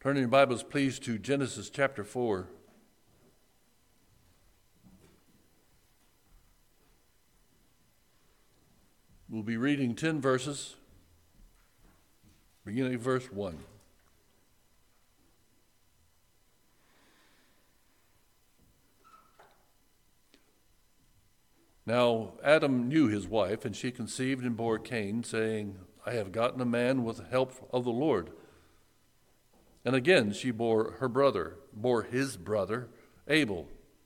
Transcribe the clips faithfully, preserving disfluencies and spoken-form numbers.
Turn in your Bibles, please, to Genesis chapter four. We'll be reading ten verses, beginning of verse one. Now Adam knew his wife, and she conceived and bore Cain, saying, I have gotten a man with the help of the Lord. And again she bore her brother, bore his brother, Abel.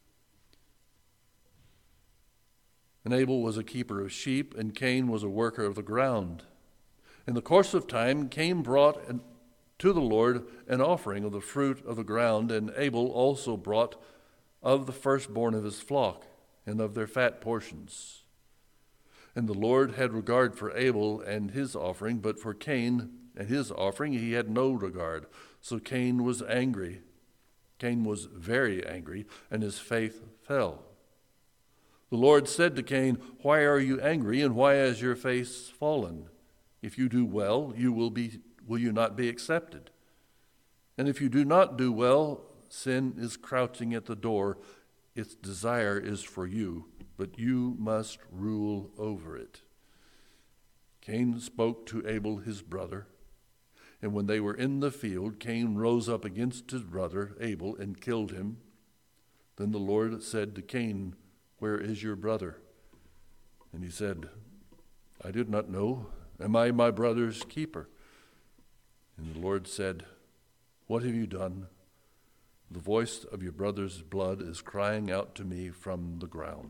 And Abel was a keeper of sheep, and Cain was a worker of the ground. In the course of time, Cain brought to the Lord an offering of the fruit of the ground, and Abel also brought of the firstborn of his flock and of their fat portions. And the Lord had regard for Abel and his offering, but for Cain and his offering he had no regard. So Cain was angry. Cain was very angry, and his faith fell. The Lord said to Cain, Why are you angry, and why has your face fallen? If you do well, you will be will you not be accepted? And if you do not do well, sin is crouching at the door. Its desire is for you, but you must rule over it. Cain spoke to Abel his brother, and when they were in the field, Cain rose up against his brother Abel and killed him. Then the Lord said to Cain, Where is your brother? And he said, I did not know. Am I my brother's keeper? And the Lord said, What have you done? The voice of your brother's blood is crying out to me from the ground.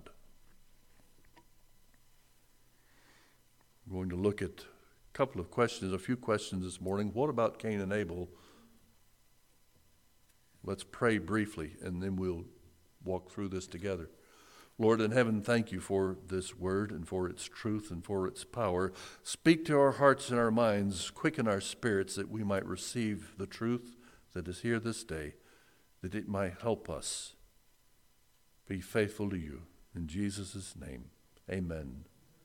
We're going to look at a couple of questions, a few questions this morning. What about Cain and Abel? Let's pray briefly, and then we'll walk through this together. Lord in heaven, thank you for this word and for its truth and for its power. Speak to our hearts and our minds, quicken our spirits that we might receive the truth that is here this day, that it might help us be faithful to you. In Jesus' name, amen.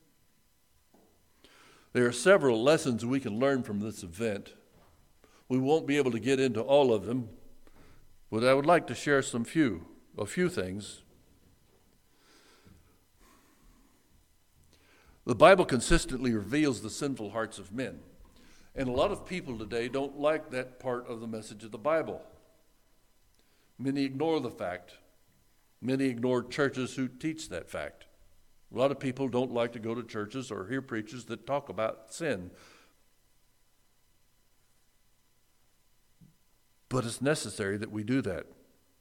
There are several lessons we can learn from this event. We won't be able to get into all of them, but I would like to share some few, a few things. The Bible consistently reveals the sinful hearts of men, and a lot of people today don't like that part of the message of the Bible. Many ignore the fact. Many ignore churches who teach that fact. A lot of people don't like to go to churches or hear preachers that talk about sin. But it's necessary that we do that.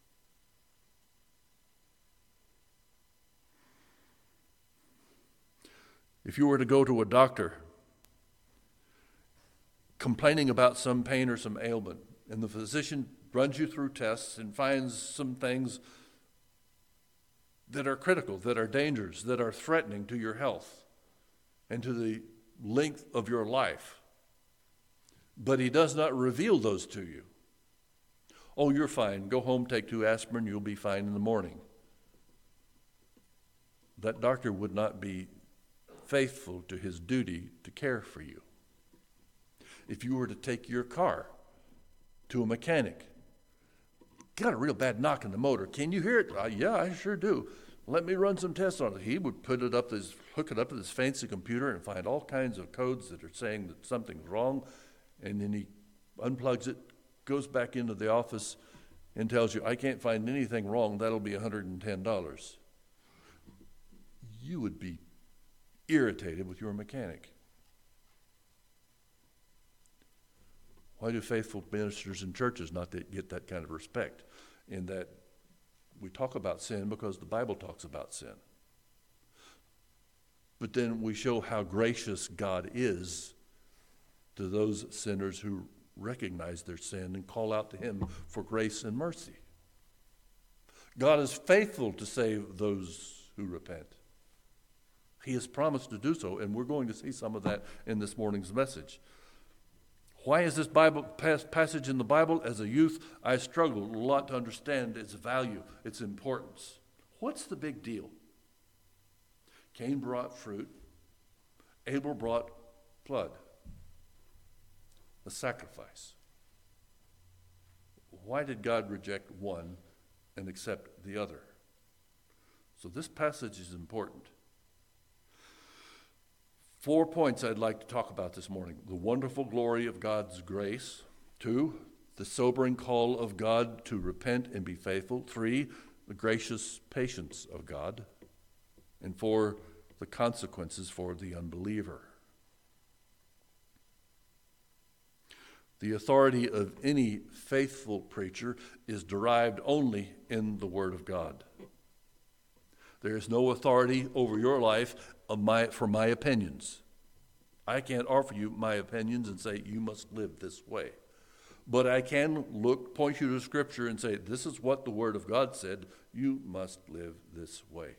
If you were to go to a doctor complaining about some pain or some ailment, and the physician runs you through tests and finds some things that are critical, that are dangerous, that are threatening to your health and to the length of your life, but he does not reveal those to you. Oh, you're fine. Go home, take two aspirin, you'll be fine in the morning. That doctor would not be faithful to his duty to care for you. If you were to take your car to a mechanic, got a real bad knock in the motor. Can you hear it? Uh, yeah, I sure do. Let me run some tests on it. He would put it up, his, hook it up to his fancy computer and find all kinds of codes that are saying that something's wrong, and then he unplugs it, goes back into the office, and tells you, I can't find anything wrong. That'll be one hundred ten dollars. You would be irritated with your mechanic. Why do faithful ministers in churches not get that kind of respect? In that we talk about sin because the Bible talks about sin. But then we show how gracious God is to those sinners who recognize their sin and call out to him for grace and mercy. God is faithful to save those who repent. He has promised to do so, and we're going to see some of that in this morning's message. Why is this Bible passage in the Bible? As a youth, I struggled a lot to understand its value, its importance. What's the big deal? Cain brought fruit. Abel brought blood, a sacrifice. why did God reject one and accept the other? So this passage is important. Four points I'd like to talk about this morning. The wonderful glory of God's grace. Two, the sobering call of God to repent and be faithful. Three, the gracious patience of God. And four, the consequences for the unbeliever. The authority of any faithful preacher is derived only in the Word of God. There is no authority over your life of my, for my opinions. I can't offer you my opinions and say, you must live this way. But I can look, point you to Scripture and say, this is what the Word of God said. You must live this way.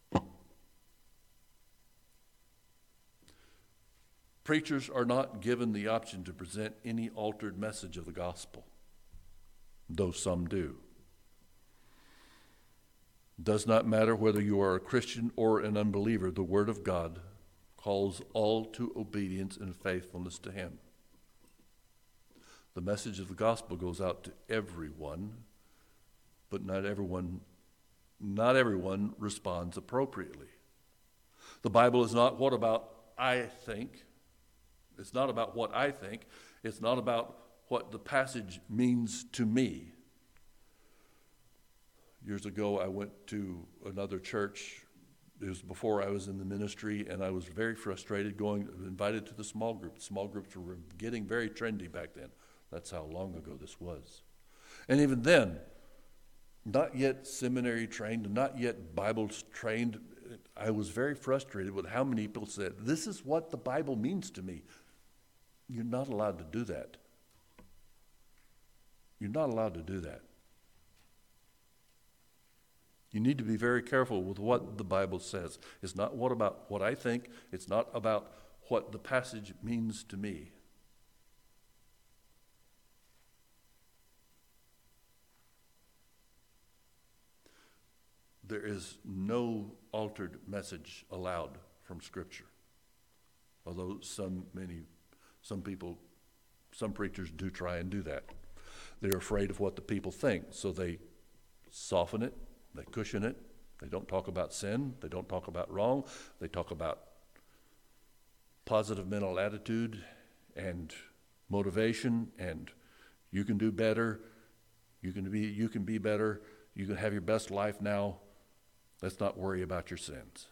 Preachers are not given the option to present any altered message of the gospel, though some do. Does not matter whether you are a Christian or an unbeliever, the Word of God calls all to obedience and faithfulness to Him. The message of the gospel goes out to everyone, but not everyone, not everyone responds appropriately. The Bible is not what about I think. It's not about what I think. It's not about what the passage means to me. Years ago, I went to another church. It was before I was in the ministry, and I was very frustrated going, invited to the small group. Small groups were getting very trendy back then. That's how long ago this was. And even then, not yet seminary trained, not yet Bible trained, I was very frustrated with how many people said, this is what the Bible means to me. You're not allowed to do that. You're not allowed to do that. You need to be very careful with what the Bible says. It's not what about what I think. It's not about what the passage means to me. There is no altered message allowed from Scripture. Although some many some people, some preachers do try and do that. They're afraid of what the people think, so they soften it, they cushion it. They don't talk about sin, they don't talk about wrong, they talk about positive mental attitude and motivation, and you can do better, you can be you can be better, you can have your best life now. Let's not worry about your sins.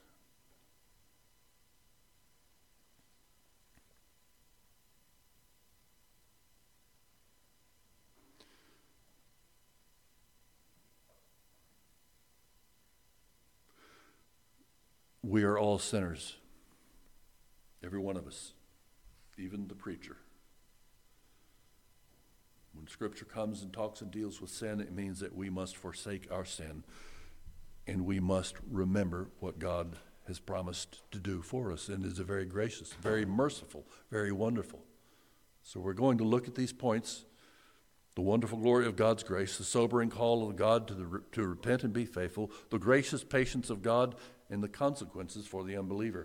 We are all sinners, every one of us, even the preacher. When Scripture comes and talks and deals with sin, it means that we must forsake our sin, and we must remember what God has promised to do for us, and is a very gracious, very merciful, very wonderful. So we're going to look at these points: the wonderful glory of God's grace, the sobering call of God to, the, to repent and be faithful, the gracious patience of God, and the consequences for the unbeliever.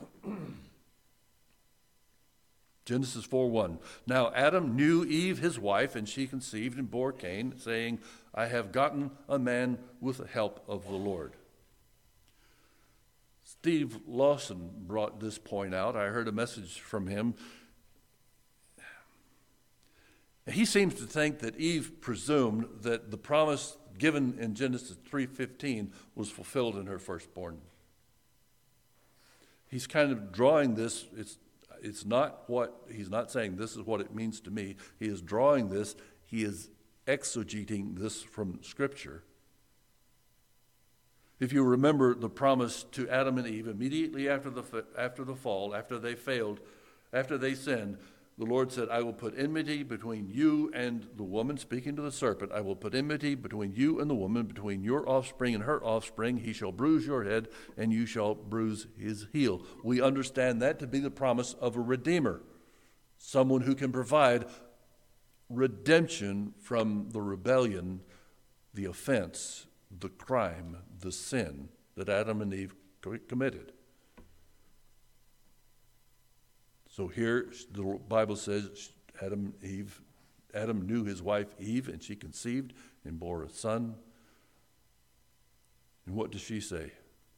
Genesis four one. Now Adam knew Eve his wife, and she conceived and bore Cain, saying, I have gotten a man with the help of the Lord. Steve Lawson brought this point out. I heard a message from him. He seems to think that Eve presumed that the promise given in Genesis three fifteen was fulfilled in her firstborn. He's kind of drawing this, it's it's not what, he's not saying this is what it means to me. He is drawing this, he is exegeting this from Scripture. If you remember the promise to Adam and Eve immediately after the after the fall, after they failed, after they sinned, the Lord said, I will put enmity between you and the woman, speaking to the serpent. I will put enmity between you and the woman, between your offspring and her offspring. He shall bruise your head, and you shall bruise his heel. We understand that to be the promise of a Redeemer, someone who can provide redemption from the rebellion, the offense, the crime, the sin that Adam and Eve committed. So here the Bible says Adam and Eve Adam knew his wife Eve, and she conceived and bore a son. And what does she say?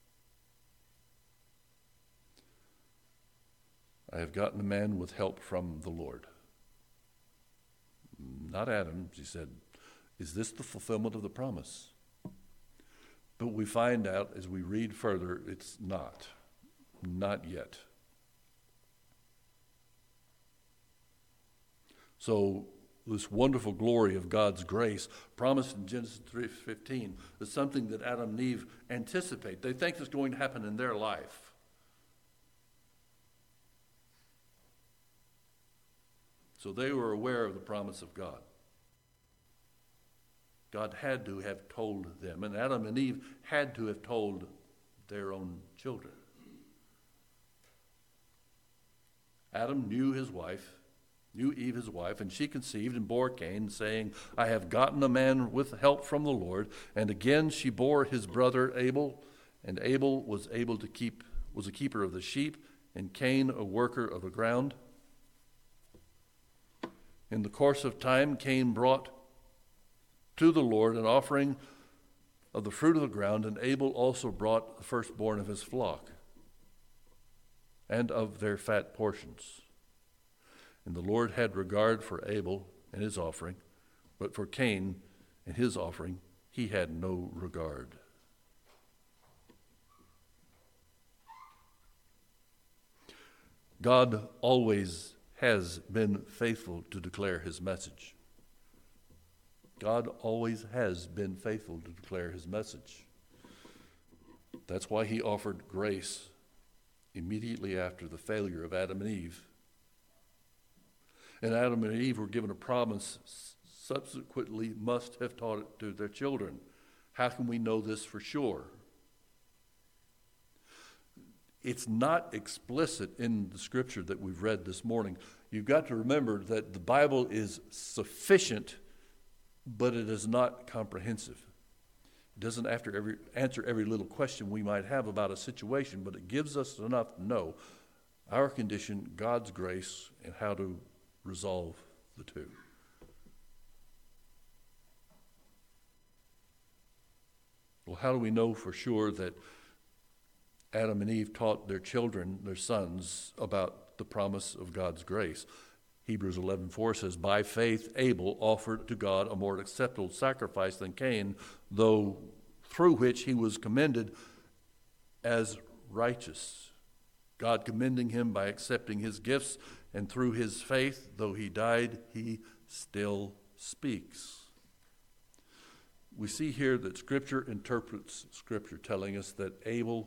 I have gotten a man with help from the Lord. Not Adam, she said. Is this the fulfillment of the promise? But we find out as we read further, it's not. Not yet. So this wonderful glory of God's grace promised in Genesis three fifteen is something that Adam and Eve anticipate. They think it's going to happen in their life. So they were aware of the promise of God. God had to have told them, and Adam and Eve had to have told their own children. Adam knew his wife, knew Eve his wife, and she conceived and bore Cain, saying, I have gotten a man with help from the Lord. And again she bore his brother Abel, and Abel was able to keep was a keeper of the sheep, and Cain a worker of the ground. In the course of time, Cain brought to the Lord an offering of the fruit of the ground, and Abel also brought the firstborn of his flock and of their fat portions. And the Lord had regard for Abel and his offering, but for Cain and his offering he had no regard. God always has been faithful to declare his message. God always has been faithful to declare his message. That's why he offered grace immediately after the failure of Adam and Eve. And Adam and Eve were given a promise, subsequently must have taught it to their children. How can we know this for sure? It's not explicit in the scripture that we've read this morning. You've got to remember that the Bible is sufficient, but it is not comprehensive. It doesn't after every, answer every little question we might have about a situation, but it gives us enough to know our condition, God's grace, and how to resolve the two. Well, how do we know for sure that Adam and Eve taught their children, their sons, about the promise of God's grace? Hebrews eleven four says, by faith Abel offered to God a more acceptable sacrifice than Cain, though through which he was commended as righteous. God commending him by accepting his gifts, and through his faith, though he died, he still speaks. We see here that Scripture interprets Scripture, telling us that Abel,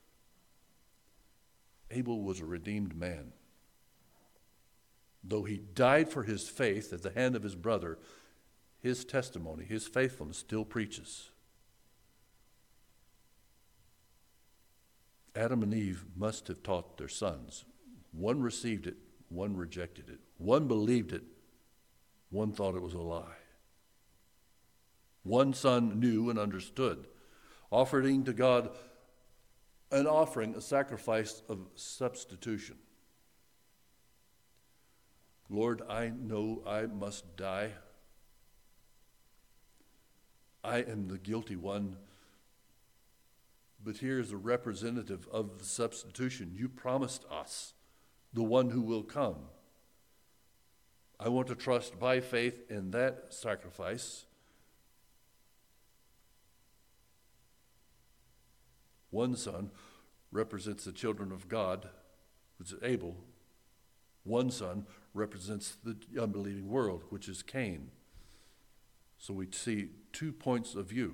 Abel was a redeemed man. Though he died for his faith at the hand of his brother, his testimony, his faithfulness still preaches. Adam and Eve must have taught their sons. One received it, one rejected it. One believed it, one thought it was a lie. One son knew and understood, offering to God an offering, a sacrifice of substitution. Lord, I know I must die. I am the guilty one. But here is a representative of the substitution you promised us, the one who will come. I want to trust by faith in that sacrifice. One son represents the children of God, which is Abel. One son represents the unbelieving world, which is Cain. So we see two points of view.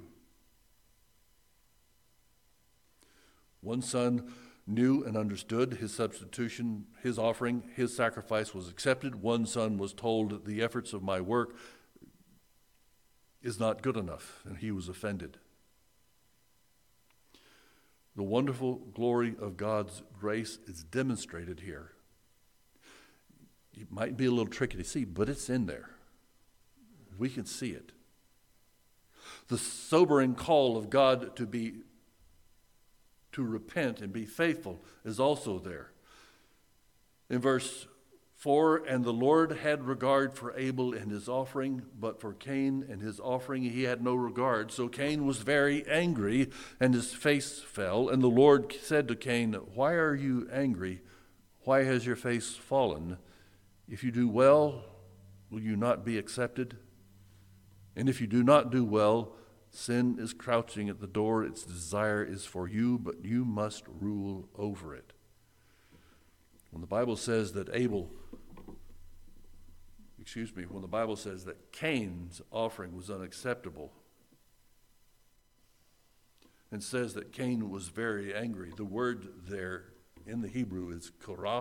One son knew and understood his substitution, his offering, his sacrifice was accepted. One son was told, the efforts of my work is not good enough, and he was offended. The wonderful glory of God's grace is demonstrated here. It might be a little tricky to see, but it's in there. We can see it. The sobering call of God to be to repent and be faithful is also there. In verse For, and the Lord had regard for Abel and his offering, but for Cain and his offering he had no regard. So Cain was very angry, and his face fell. And the Lord said to Cain, why are you angry? Why has your face fallen? If you do well, will you not be accepted? And if you do not do well, sin is crouching at the door. Its desire is for you, but you must rule over it. When the Bible says that Abel, excuse me, when the Bible says that Cain's offering was unacceptable, and says that Cain was very angry, the word there in the Hebrew is korah.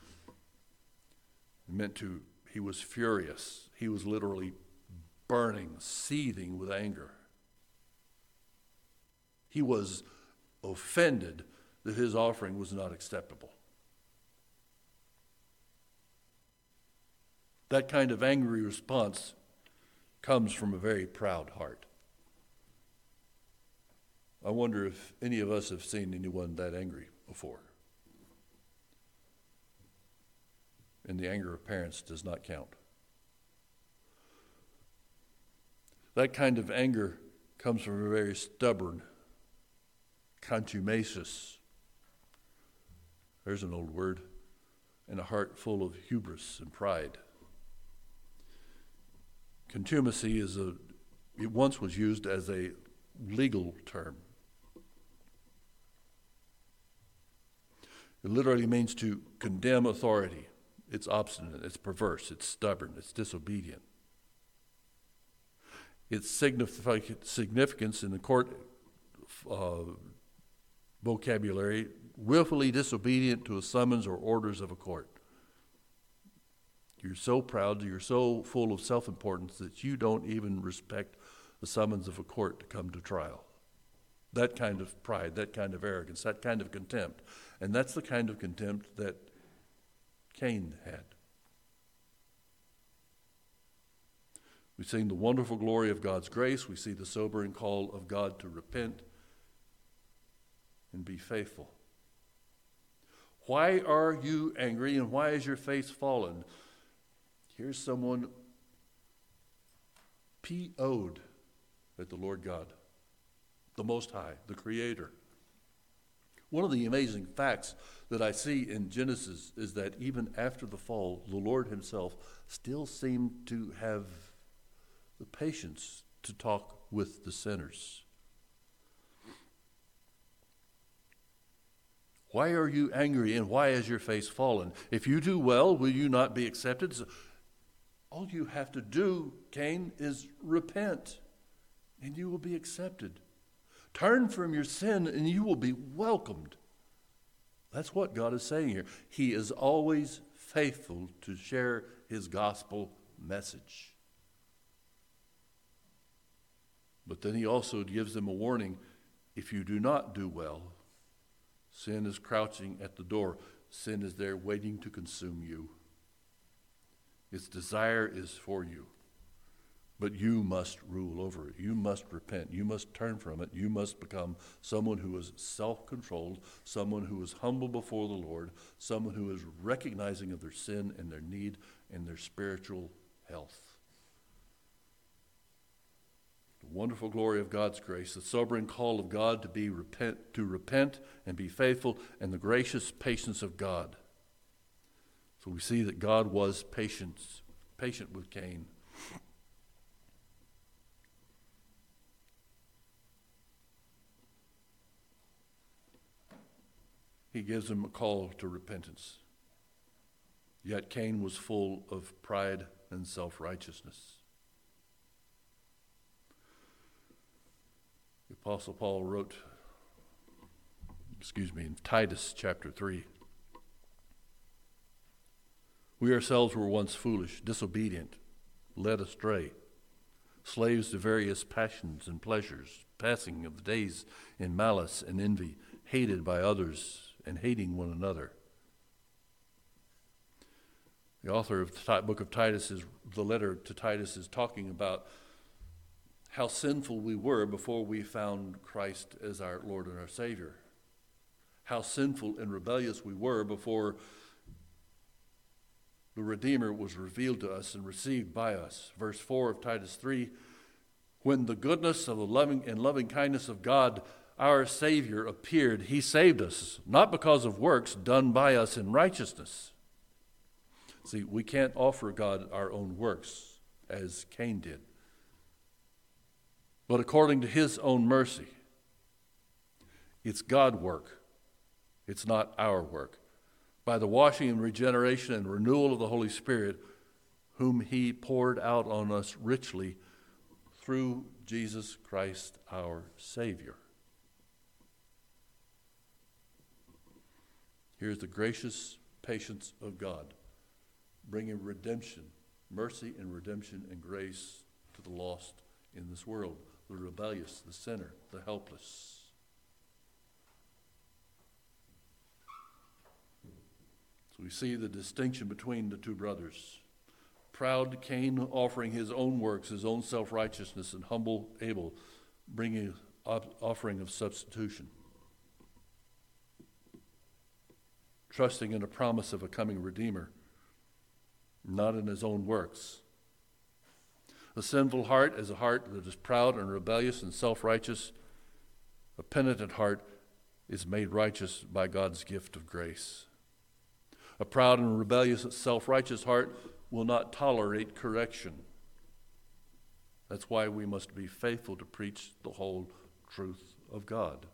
It meant to, he was furious. He was literally burning, seething with anger. He was offended that his offering was not acceptable. That kind of angry response comes from a very proud heart. I wonder if any of us have seen anyone that angry before. And the anger of parents does not count. That kind of anger comes from a very stubborn, contumacious, there's an old word, and a heart full of hubris and pride. Contumacy is a, it once was used as a legal term. It literally means to condemn authority. It's obstinate, it's perverse, it's stubborn, it's disobedient. Its significance in the court uh, vocabulary, willfully disobedient to a summons or orders of a court. You're so proud, you're so full of self-importance that you don't even respect the summons of a court to come to trial. That kind of pride, that kind of arrogance, that kind of contempt. And that's the kind of contempt that Cain had. We sing the wonderful glory of God's grace. We see the sobering call of God to repent and be faithful. Why are you angry and why is your face fallen? Here's someone P O'd at the Lord God, the Most High, the Creator. One of the amazing facts that I see in Genesis is that even after the fall, the Lord himself still seemed to have the patience to talk with the sinners. Why are you angry and why is your face fallen? If you do well, will you not be accepted? So all you have to do, Cain, is repent and you will be accepted. Turn from your sin and you will be welcomed. That's what God is saying here. He is always faithful to share his gospel message. But then he also gives them a warning. If you do not do well, sin is crouching at the door. Sin is there waiting to consume you. Its desire is for you. But you must rule over it. You must repent. You must turn from it. You must become someone who is self-controlled, someone who is humble before the Lord, someone who is recognizing of their sin and their need and their spiritual health. The wonderful glory of God's grace, the sobering call of God to be repent, to repent and be faithful, and the gracious patience of God. So we see that God was patient, patient with Cain. He gives him a call to repentance. Yet Cain was full of pride and self-righteousness. The Apostle Paul wrote, excuse me, in Titus chapter three, we ourselves were once foolish, disobedient, led astray, slaves to various passions and pleasures, passing of the days in malice and envy, hated by others and hating one another. The author of the book of Titus, is, the letter to Titus, is talking about how sinful we were before we found Christ as our Lord and our Savior. How sinful and rebellious we were before the Redeemer was revealed to us and received by us. Verse four of Titus three, when the goodness of the loving and loving kindness of God, our Savior, appeared, he saved us, not because of works done by us in righteousness. See, we can't offer God our own works, as Cain did, but according to his own mercy. It's God's work. It's not our work. By the washing and regeneration and renewal of the Holy Spirit, whom he poured out on us richly through Jesus Christ our Savior. Here's the gracious patience of God, bringing redemption, mercy and redemption and grace to the lost in this world, the rebellious, the sinner, the helpless. So we see the distinction between the two brothers. Proud Cain offering his own works, his own self-righteousness, and humble Abel bringing an offering of substitution, trusting in a promise of a coming Redeemer, not in his own works. A sinful heart is a heart that is proud and rebellious and self-righteous. A penitent heart is made righteous by God's gift of grace. A proud and rebellious, self-righteous heart will not tolerate correction. That's why we must be faithful to preach the whole truth of God.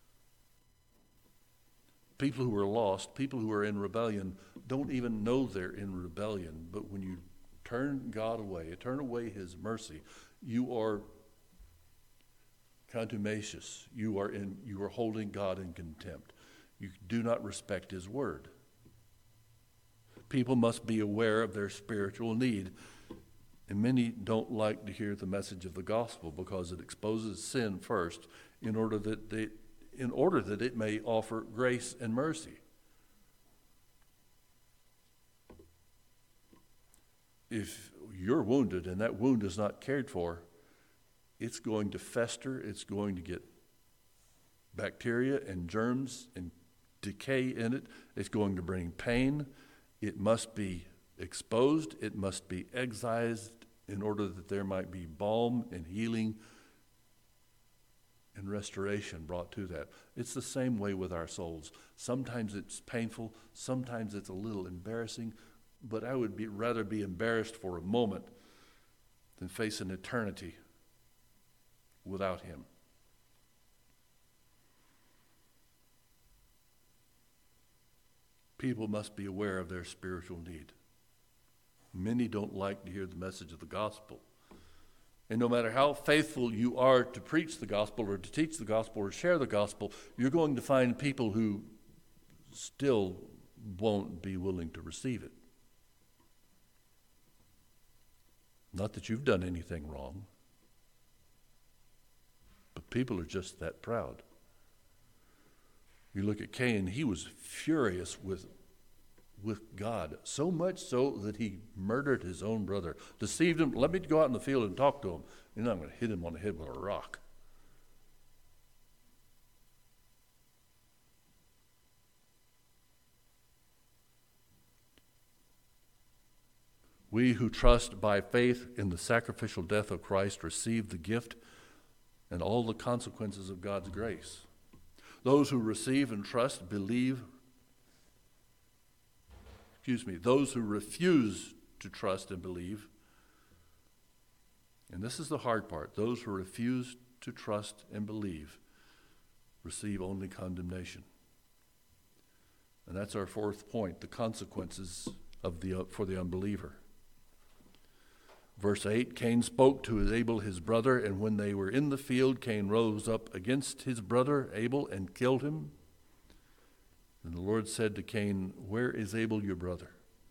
People who are lost, people who are in rebellion, don't even know they're in rebellion. But when you turn God away, turn away his mercy, you are contumacious. You are in, you are holding God in contempt. You do not respect his word. People must be aware of their spiritual need. And many don't like to hear the message of the gospel because it exposes sin first in order that they, in order that it may offer grace and mercy. If you're wounded and that wound is not cared for, it's going to fester, it's going to get bacteria and germs and decay in it, it's going to bring pain. It must be exposed, it must be excised in order that there might be balm and healing and restoration brought to that. It's the same way with our souls. Sometimes it's painful, sometimes it's a little embarrassing, but I would be, rather be embarrassed for a moment than face an eternity without him. People must be aware of their spiritual need. Many don't like to hear the message of the gospel. And no matter how faithful you are to preach the gospel or to teach the gospel or share the gospel, you're going to find people who still won't be willing to receive it. Not that you've done anything wrong, but people are just that proud. You look at Cain, he was furious with, with God, so much so that he murdered his own brother, deceived him. Let me go out in the field and talk to him, and I'm going to hit him on the head with a rock. We who trust by faith in the sacrificial death of Christ receive the gift and all the consequences of God's grace. Those who receive and trust, believe, excuse me, those who refuse to trust and believe, and this is the hard part, those who refuse to trust and believe receive only condemnation. And that's our fourth point, the consequences of the for the unbeliever. Verse eight, Cain spoke to Abel his brother, and when they were in the field, Cain rose up against his brother Abel and killed him. And the Lord said to Cain, where is Abel your brother?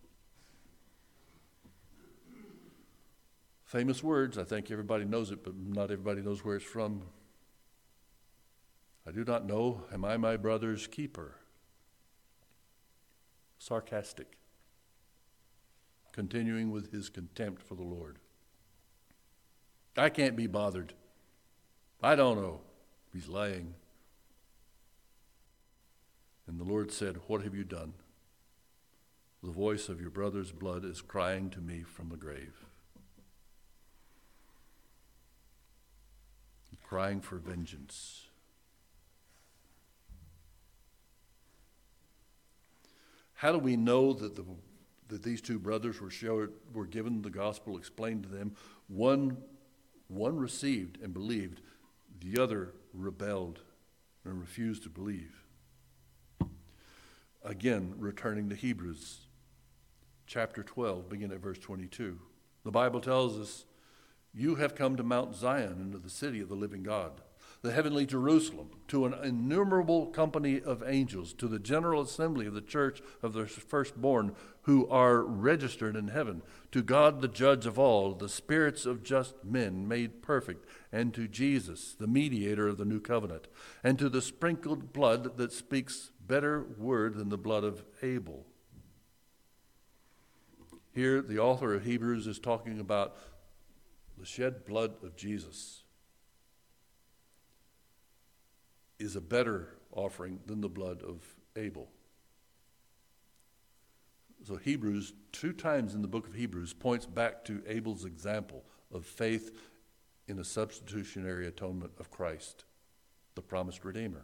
Famous words, I think everybody knows it, but not everybody knows where it's from. I do not know, am I my brother's keeper? Sarcastic. Continuing with his contempt for the Lord. I can't be bothered. I don't know. He's lying. And the Lord said, what have you done? The voice of your brother's blood is crying to me from the grave. Crying for vengeance. How do we know that the that these two brothers were showed, were given the gospel explained to them? One, one received and believed, the other rebelled and refused to believe. Again, returning to Hebrews chapter twelve, beginning at verse twenty-two. The Bible tells us, you have come to Mount Zion, into the city of the living God, the heavenly Jerusalem, to an innumerable company of angels, to the general assembly of the church of the firstborn who are registered in heaven, to God the judge of all, the spirits of just men made perfect, and to Jesus, the mediator of the new covenant, and to the sprinkled blood that speaks better word than the blood of Abel. Here, the author of Hebrews is talking about the shed blood of Jesus is a better offering than the blood of Abel. So Hebrews, two times in the book of Hebrews, points back to Abel's example of faith in a substitutionary atonement of Christ, the promised Redeemer.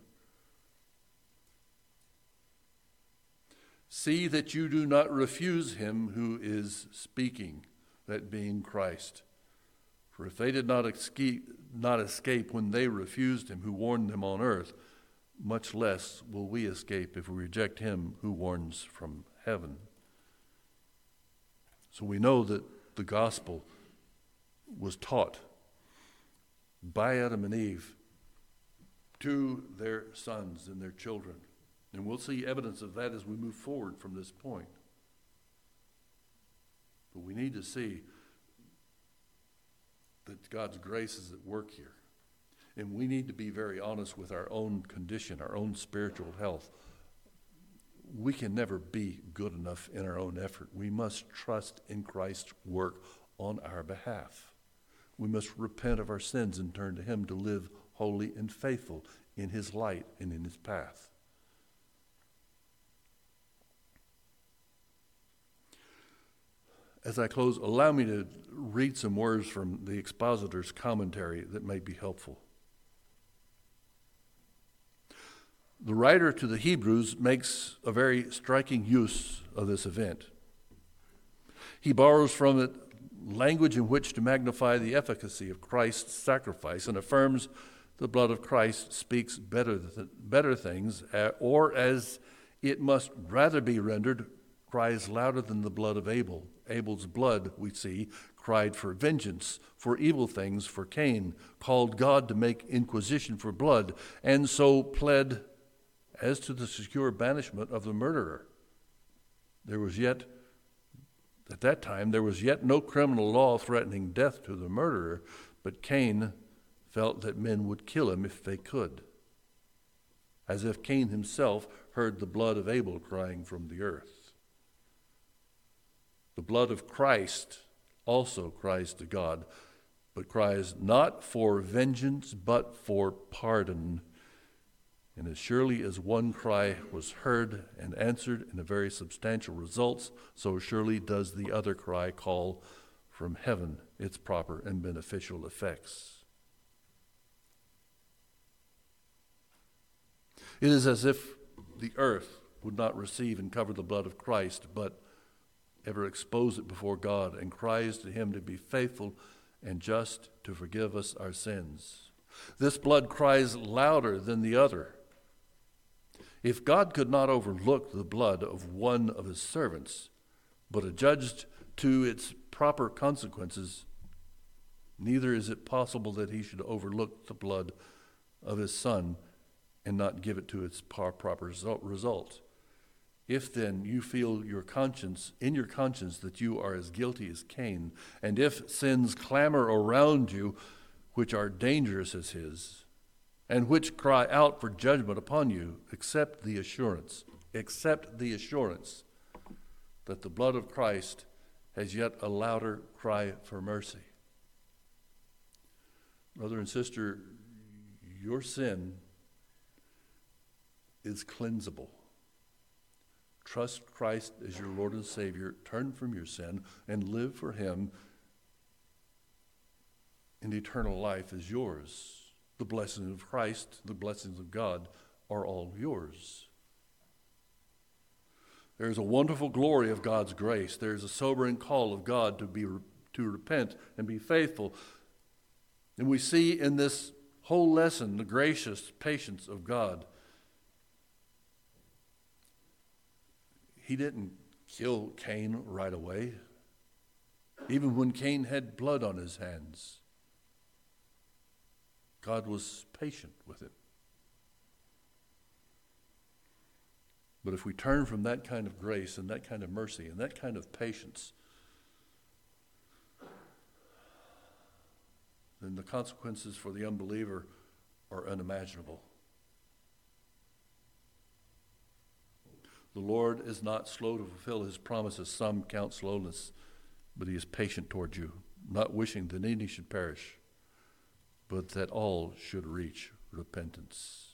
See that you do not refuse him who is speaking, that being Christ. For if they did not escape, not escape when they refused him who warned them on earth, much less will we escape if we reject him who warns from heaven. So we know that the gospel was taught by Adam and Eve to their sons and their children. And we'll see evidence of that as we move forward from this point. But we need to see that God's grace is at work here. And we need to be very honest with our own condition, our own spiritual health. We can never be good enough in our own effort. We must trust in Christ's work on our behalf. We must repent of our sins and turn to him to live holy and faithful in his light and in his path. As I close, allow me to read some words from the expositor's commentary that may be helpful. The writer to the Hebrews makes a very striking use of this event. He borrows from it language in which to magnify the efficacy of Christ's sacrifice and affirms the blood of Christ speaks better, th- better things, uh, or as it must rather be rendered, cries louder than the blood of Abel. Abel's blood, we see, cried for vengeance, for evil things, for Cain, called God to make inquisition for blood, and so pled as to the secure banishment of the murderer. There was yet, at that time, there was yet no criminal law threatening death to the murderer, but Cain felt that men would kill him if they could, as if Cain himself heard the blood of Abel crying from the earth. The blood of Christ also cries to God, but cries not for vengeance, but for pardon. And as surely as one cry was heard and answered in a very substantial results, so surely does the other cry call from heaven its proper and beneficial effects. It is as if the earth would not receive and cover the blood of Christ, but ever expose it before God and cries to him to be faithful and just to forgive us our sins. This blood cries louder than the other. If God could not overlook the blood of one of his servants, but adjudged to its proper consequences, neither is it possible that he should overlook the blood of his Son and not give it to its proper result. If then you feel your conscience, in your conscience, that you are as guilty as Cain, and if sins clamor around you, which are dangerous as his, and which cry out for judgment upon you, accept the assurance, accept the assurance that the blood of Christ has yet a louder cry for mercy. Brother and sister, your sin is cleansable. Trust Christ as your Lord and Savior. Turn from your sin and live for him. And eternal life is yours. The blessings of Christ, the blessings of God are all yours. There's a wonderful glory of God's grace. There's a sobering call of God to be to repent and be faithful. And we see in this whole lesson the gracious patience of God. He didn't kill Cain right away, even when Cain had blood on his hands. God was patient with him. But if we turn from that kind of grace and that kind of mercy and that kind of patience, then the consequences for the unbeliever are unimaginable. The Lord is not slow to fulfill his promises. Some count slowness, but he is patient toward you, not wishing that any should perish, but that all should reach repentance.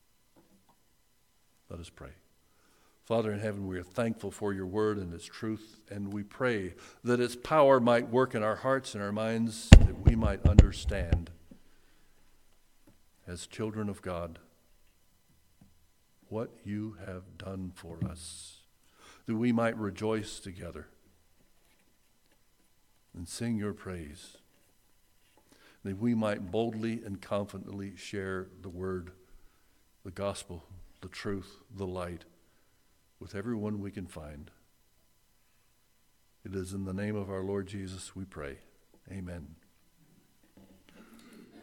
Let us pray. Father in heaven, we are thankful for your word and its truth, and we pray that its power might work in our hearts and our minds, that we might understand as children of God what you have done for us, that we might rejoice together and sing your praise, that we might boldly and confidently share the word, the gospel, the truth, the light, with everyone we can find. It is in the name of our Lord Jesus we pray. Amen.